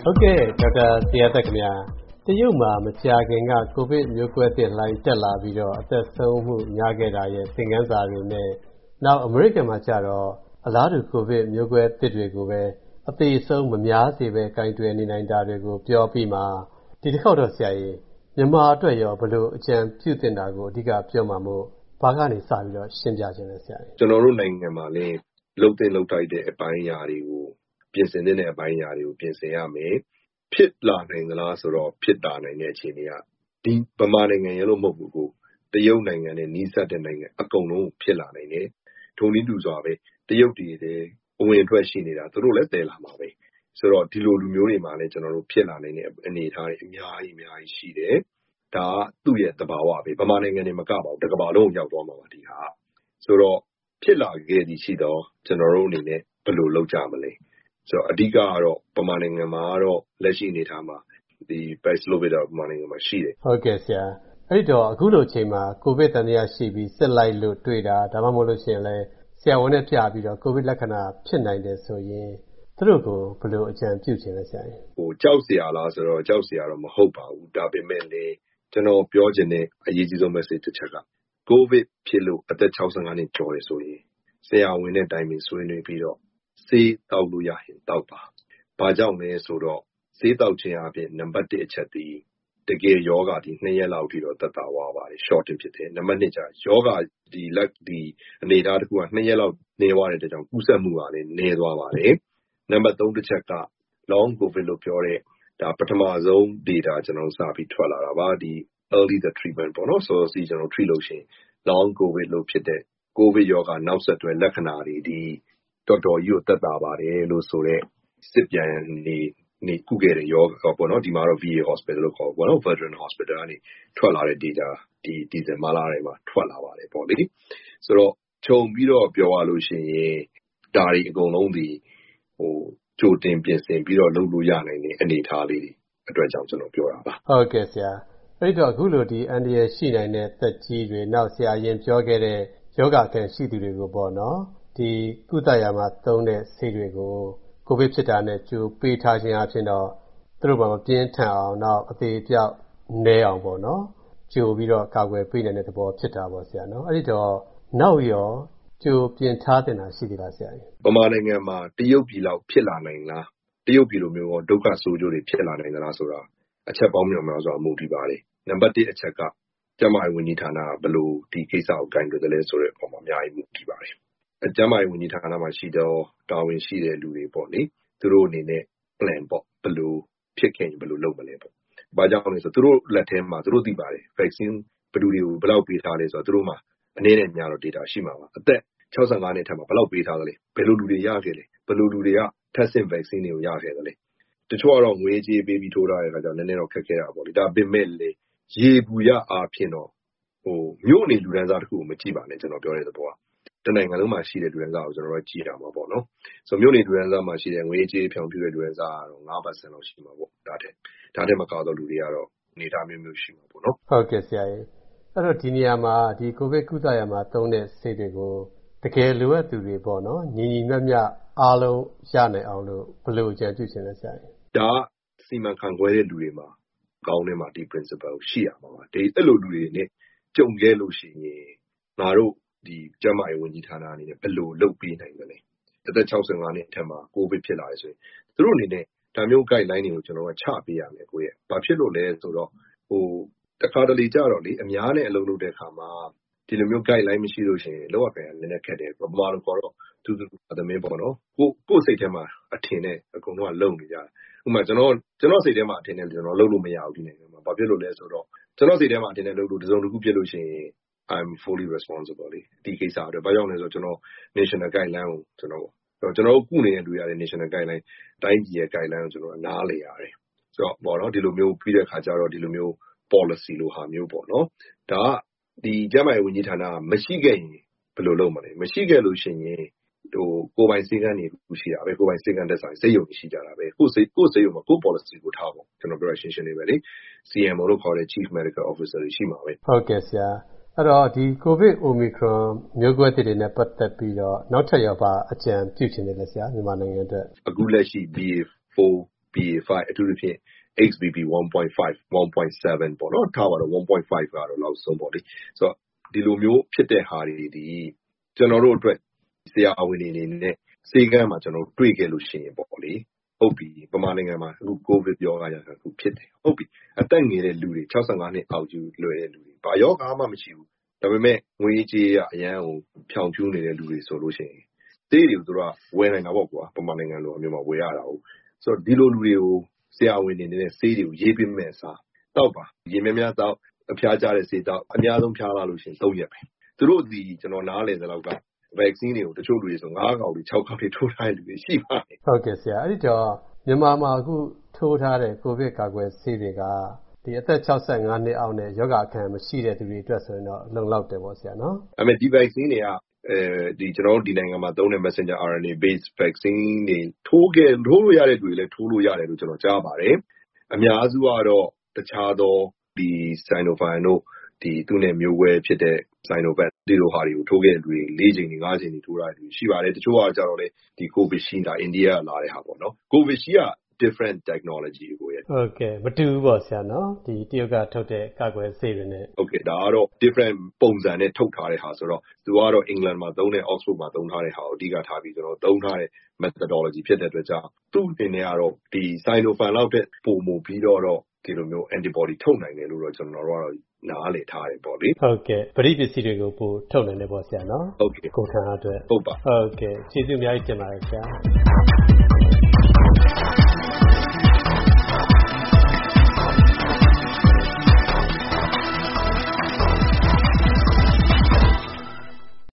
ဟုတ်ကဲ့ဒေါက်တာဇေယျသက်ခင်ဗျာတရုတ်မှာမကြာခင်ကကိုဗစ်မျိုးကွဲသစ်လှိုင်းတက်လာပြီးတော့အသက်ဆုံးမှုများခဲ့တာရဲ့သင်ခန်းစာတွေနဲ့နောက်အမေရိကန်မှာကျတော့အလားတူကိုဗစ်မျိုးကွဲသစ်တွေကိုပဲအသေးဆုံးမများစေပဲကင်တွယ်နေနိုင်တာတွေကိုပြောပြီးမှဒီတစ်ခေါက်တော့ဆရာကြီးမြန်မာအတွက်ရောဘယ်လိုအကြံပြုသင့်တာကိုအဓိကပြောမှာမို့ဘာကနေစပြီးတော့ရှင်းပြခြင်းလဲဆရာကြီးကျွန်တော်တို့နိုင်ငံမှာလည်းလှုပ်တဲ့လှုပ်တိုက်တဲ့အပိုင်းအရာတွေကိုပြင်ဆင်တဲ့အပိုင်းအရာတွေကိုပြင်ဆင်ရမယ်ဖြစ်လာနိုင်သလားဆိုတော့ဖြစ်လာနိုင်တဲ့အခြေအနေကဒီဗမာနိုင်ငံရဲ့လို့မဟုတ်ဘူးကိုတရုတ်နိုင်ငံနဲ့နီးစပ်တဲ့နိုင်ငံအကုန်လုံးဖြစ်လာနိုင်တယ်ထုံနည်းတူစွာပဲတရုတ်ပြည်တဲ့အဝင်အထွက်ရှိနေတာသူတို့လည်းတည်လာမှာပဲဆိုတော့ဒီလိုလူမျိုးတွေမှာလည်းကျွန်တော်တို့ဖြစ်လာနိုင်တဲ့အနေအထားတွေအများကြီးရှိတယ်ဒါကသူ့ရဲ့သဘာဝပဲဗမာနိုင်ငံတွေမကပါဘူးတစ်ကမ္ဘာလုံးရောက်သွားမှာပါဒီဟာဆိုတော့ဖြစ်လာခဲ့သည်ရှိတော့ကျွန်တော်တို့အနေနဲ့ဘယ်လိုလုပ်ကြမလဲဆိုတော့အဓိကကတော့ဗမာနိုင်ငံမှာတော့လက်ရှိအနေထားမှာဒီ Paxlovid ဗမာနိုင်ငံမှာရှိတယ်ဟုတ်ကဲ့ဆရာအဲ့တော့အခုလိုအချိန်မှာကိုဗစ်တန်ရာရှိပြီးစစ်လိုက်လို့တွေ့တာဒါမှမဟုတ်လို့ရှိရင်လည်းဆရာဝန်နဲ့ပြပြီးတော့ကိုဗစ်လက္ခဏာဖြစ်နိုင်တယ်ဆိုရင်သူတို့ကိုဘယ်လိုအကြံပြုချင်လဲဆရာကြောက်စရာလားဆိုတော့ကြောက်စရာတော့မဟုတ်ပါဘူးဒါပေမဲ့လည်းကျွန်တော်ပြောချင်တဲ့အရေးကြီးဆုံး message တစ်ချက်ကကိုဗစ်ဖြစ်လို့အသက်65နှစ်ကျော်တယ်ဆိုရင်ဆရာဝန်နဲ့တိုင်ပင်ဆွေးနွေးပြီးတော့ဆေးတောက်လို့ရရင်တောက်ပါဘာကြောင့်လဲဆိုတော့ဆေးတောက်ခြင်းအပြင်နံပါတ်1အချက်ဒီတကယ်ယောဂဒီ2ရက်လောက်ထိတော့သက်သာသွားပါတယ် shorting ဖြစ်တယ်နံပါတ်2ကျယောဂဒီလက်ဒီအနေအထားတစ်ခုက2ရက်လောက်နေသွားတဲ့အတွက်ကြောင့်ကူးစက်မှုကလည်းနည်းသွားပါတယ်နံပါတ်3တစ်ချက်က long covid လို့ပြောတဲ့ဒါပထမဆုံး data ကျွန်တော်စပြီးထွက်လာတာပါဒီ early the treatment ပေါ့နော်ဆိုတော့စီကျွန်တော် treat လို့ရှိရင် long covid လို့ဖြစ်တဲ့ covid ယောဂနောက်ဆက်တွဲလက္ခဏာတွေဒီတော်တော်ကြီးကိုသက်သာပါတယ်လို့ဆိုတော့စစ်ပြန်နေကုခဲ့တဲ့ယောဂပေါ့နော်ဒီမှာတော့ VA hospital လို့ခေါ်ပေါ့နော် Veteran Hospital ကနေထွက်လာတဲ့ data ဒီဇင်ဘာလထဲမှာထွက်လာပါတယ်ပေါ့လေဆိုတော့ခြုံပြီးတော့ပြောရလို့ရှိရင်ဒါတွေအကုန်လုံးဒီကြိုတင်ပြင်ဆင်ပြီးတော့လုပ်လို့ရနိုင်တဲ့အနေအထားလေးတွေအတွက်ကြောင့်ကျွန်တော်ပြောတာပါဟုတ်ကဲ့ဆရာအဲ့တော့အခုလိုဒီအန်ဒီရရှိနိုင်တဲ့သက်ကြီးတွေနောက်ဆရာရင်ပြောခဲ့တဲ့ယောဂခံရှိသူတွေကိုပေါ့နော်ဒီကုသရာမှာသုံးတဲ့ဆေးတွေကိုကိုဗစ်ဖြစ်တာနဲ့ကြိုပေးထားခြင်းအဖြစ်တော့သူတို့ဘာမပြင်းထန်အောင်နောက်အသေးအပြောက်နည်းအောင်ပေါ့နော်ကြိုပြီးတော့ကာကွယ်ပေးနိုင်တဲ့သဘောဖြစ်တာပေါ့ဆရာနော်အဲ့ဒီတော့နောက်ရောကြိုပြင်ထားတင်တာရှိသေးလားဆရာဗမာနိုင်ငံမှာတရုတ်ပြည်လောက်ဖြစ်လာနိုင်လားတရုတ်ပြည်လိုမျိုးဒုက္ခဆိုးကျိုးတွေဖြစ်လာနိုင်သလားဆိုတာအချက်ပေါင်းမြောက်များစွာမူတည်ပါတယ်နံပါတ်1အချက်ကကျန်းမာရေးဝန်ကြီးဌာနကဘယ်လိုဒီကိစ္စကိုကင်တွယ်တယ်လဲဆိုတဲ့အပေါ်မှာအများကြီးမူတည်ပါတယ်ကျန်းမာရေးဝန်ကြီးဌာနမှာရှိတော့တာဝန်ရှိတဲ့လူတွေပေါ့လေသူတို့အနေနဲ့ plan ပေါ့ဘယ်လိုဖြစ်ခဲ့ရင်ဘယ်လိုလုပ်မလဲပေါ့ဘာကြောင့်လဲဆိုသူတို့လက်ထဲမှာသူတို့သိပါတယ် vaccine ဘယ်သူတွေကိုဘယ်လောက်ပေးထားလဲဆိုတော့သူတို့မှာအနည်းနဲ့များတော့ data ရှိမှာပါအသက်65နှစ်ထက်မှာဘယ်လောက်ပေးထားသလဲဘယ်လိုလူတွေရခဲ့လဲဘယ်လိုလူတွေကထပ်ဆင့် vaccine တွေကိုရခဲ့သလဲတချို့ကတော့ငွေကြေးပေးပြီးထိုးထားတဲ့အခါကျတော့နည်းနည်းတော့ခက်ခဲတာပေါ့လေဒါပေမဲ့လေရေဘူးရအားဖြင့်တော့မြို့နေလူဒန်းစားတစ်ခုကိုမကြည့်ပါနဲ့ကျွန်တော်ပြောတဲ့သဘောကတနိုင်ငံလုံးမှာရှိတဲ့လူဒန်းစားကိုကျွန်တော်တို့ကြည့်ရမှာပေါ့နော်ဆိုမြို့နေလူဒန်းစားမှာရှိတဲ့ငွေကြေးဖြောင်ပြတဲ့လူဒန်းစားကတော့ 5% လောက်ရှိမှာပေါ့ဒါထက်မကောက်တော့လူတွေကတော့အနေအထားမျိုးရှိမှာပေါ့နော်ဟုတ်ကဲ့ဆရာကြီးအဲ့တော့ဒီနေရာမှာဒီကိုဗစ်ကုသရာမှာသုံးတဲ့ဆေးတွေကိုတကယ်လိုအပ်သူတွေပေါ့နော်ညီမျှအားလုံးရနိုင်အောင်လို့ဘယ်လိုအကြံပြုချင်လဲဆရာကြီးဒါစီမံခန့်ခွဲတဲ့လူတွေမှာကောင်းတဲ့မှာဒီ principle ကိုရှိရမှာပါဒီအဲ့လိုလူတွေနဲ့ကြုံခဲ့လို့ရှိရင်ငါတို့ဒီကျန်းမာရေးဝန်ကြီးဌာနအနေနဲ့ဘယ်လိုလုပ်ပေးနိုင်မလဲအသက်65နှစ်အထက်မှာကိုဗစ်ဖြစ်လာတယ်ဆိုရင်သူတို့အနေနဲ့ဒါမျိုး guideline တွေကိုကျွန်တော်ကချပေးရမယ်ကိုရဲ့ဘာဖြစ်လို့လဲဆိုတော့တခါတလေကြတော့လေအများနဲ့အလုပ်လုပ်တဲ့အခါမှာဒီလိုမျိုး guideline မရှိလို့ရှိရင်လောက်ရပြန်နည်းနည်းခက်တယ်ဘာမှလို့ခေါ်တော့သူသမင်းပေါ့နော်ကိုစိတ်ထဲမှာအထင်နဲ့အကုန်လုံးကလုံနေကြတယ်ဥပမာကျွန်တော်စိတ်ထဲမှာအထင်နဲ့ကျွန်တော်လုပ်လို့မရဘူးဒီနိုင်ငံမှာဘာဖြစ်လို့လဲဆိုတော့ကျွန်တော်စိတ်ထဲမှာအထင်နဲ့လုပ်လို့တစုံတစ်ခုဖြစ်လို့ရှိရင် I'm fully responsible ဒီကိစ္စအတွက်ဘာကြောင့်လဲဆိုတော့ကျွန်တော် national guideline ကိုကျွန်တော်ကုနေတဲ့လူရတဲ့ national guideline တိုင်းပြည်ရဲ့ guideline ကိုကျွန်တော်နားလည်ရတယ်ဆိုတော့ပေါ့နော်ဒီလိုမျိုးပြီးတဲ့အခါကျတော့ဒီလိုမျိုး policy လိုဟာမျိုးပေါ့နော်ဒါကဒီကျန်းမာရေးဝန်ကြီးဌာနကမရှိခဲ့ရင်ဘယ်လိုလုပ်မလဲမရှိခဲ့လို့ရှိရင်ကိုယ်ပိုင်စည်းကမ်းတွေရှိတာပဲကိုယ်ပိုင်စည်းကမ်းတက်ဆိုင်စိတ်ယုံရှိကြတာပဲကိုယ်စိတ်ယုံမှာကိုယ် policy ကိုထားပေါ့ကျွန်တော်ပြောရရှင်းရှင်းလေးပဲလေ CMO လို့ခေါ်တဲ့ Chief Medical Officer တွေရှိမှာပဲဟုတ်ကဲ့ဆရာအဲ့တော့ဒီ COVID Omicron မျိုးကွဲသစ်တွေနဲ့ပတ်သက်ပြီးတော့နောက်ထပ်ရောပါအကြံပြုချင်တယ်လေဆရာမြန်မာနိုင်ငံအတွက်အခုလက်ရှိ BA4 BA.5 အထူးသဖြင့် XBB 1.5 1.7 ပေါ့နော်ထားပါတော့ 1.5 ကတော့လောက်ဆုံးပေါ့လေဆိုတော့ဒီလိုမျိုးဖြစ်တဲ့ဟာတွေဒီကျွန်တော်တို့အတွက်ဆရာဝန်တွေအနေနဲ့စေကမ်းမှာကျွန်တော်တို့တွေ့ခဲ့လို့ရှိရင်ပေါ့လေဟုတ်ပြီပမာနိုင်ငံမှာအခု COVID ရောဂါရတာအခုဖြစ်တယ်ဟုတ်ပြီအသက်ငယ်တဲ့လူတွေ65နှစ်အောက်ကြီးလွယ်တဲ့လူတွေဘာရောဂါမှမရှိဘူးဒါပေမဲ့ငွေကြေးအရန်ကိုဖြောင်ဖြူးနေတဲ့လူတွေဆိုလို့ရှိရင်တေးတွေကိုသူတို့ကဝယ်နိုင်တာပေါ့ကွာပမာနိုင်ငံလိုအမျိုးမှာဝယ်ရတာဟုတ်ဆိုတော့ဒီလိုလူတွေကိုဆရာဝန်တွေနဲ့ဆေးတွေကိုရေးပေးမဲ့အစားတောက်ပါရေများများတောက်အဖျားကြတဲ့ဆေးတောက်အများဆုံးဖျားလာလို့ရှိရင်3ရက်ပဲသူတို့ဒီကျွန်တော်နားလည်သလောက်က vaccine တွေကိုတချို့လူတွေဆို9កောက်တွေ6កောက်တွေထိုးထားတဲ့လူတွေရှိပါတယ်ဟုတ်ကဲ့ဆရာအဲ့ဒီတော့မြန်မာမှာအခုထိုးထားတဲ့ကိုဗစ်ကာကွယ်ဆေးတွေကဒီအသက်65နှစ်အောက်နဲ့ယောဂအခံမရှိတဲ့သူတွေအတွက်ဆိုရင်တော့လုံလောက်တယ်ပေါ့ဆရာနော်အဲ့မဲ့ဒီ vaccine တွေကဒီကျွန်တော်တို့ဒီနိုင်ငံမှာသုံးတဲ့ messenger RNA based vaccine တွေထိုးလို့ရတဲ့လူတွေလည်းထိုးလို့ရတယ်လို့ကျွန်တော်ကြားပါတယ်အများစုကတော့တခြားသောဒီ Sinopharm တို့ဒီသူနဲ့မျိုးဝဲဖြစ်တဲ့ Sinovac ဒီလိုဟာတွေကိုထိုးခဲ့တဲ့လူတွေ4ချိန်နဲ့5ချိန်တွေထိုးထားတဲ့လူရှိပါတယ်တချို့ကကြတော့လေဒီ Covishield ဒါအိန္ဒိယလာတဲ့ဟာပေါ့နော် Covishield က different technology ကိုရဲ့ဟုတ်ကဲ့မတူဘူးပေါ့ဆရာနော်ဒီတရုတ်ကထုတ်တဲ့ကာကွယ်ဆေးတွေနဲ့ဟုတ်ကဲ့ဒါကတော့ different ပုံစံနဲ့ထုတ်ထားတဲ့ဟာဆိုတော့သူကတော့ England မှာသုံးတဲ့ Oxford မှာသုံးထားတဲ့ဟာကိုအဓိကထားပြီးကျွန်တော်သုံးထားတဲ့ methodology ဖြစ်တဲ့အတွက်ကြောင့်သူ့အနေနဲ့ကတော့ဒီ Sinopharm လောက်တဲ့ပုံမူပြီးတော့ဒီလိုမျိုး antibody ထုတ်နိုင်တယ်လို့တော့ကျွန်တော်တို့ကတော့နားလည်ထားတယ်ပေါ့လေဟုတ်ကဲ့ပရိပစ္စည်းတွေကိုပို့ထုတ်နိုင်တယ်ပေါ့ဆရာနော်ဟုတ်ကဲ့ကိုခံအတွက်ဟုတ်ပါဟုတ်ကဲ့ကျေးဇူးအများကြီးတင်ပါတယ်ဆရာ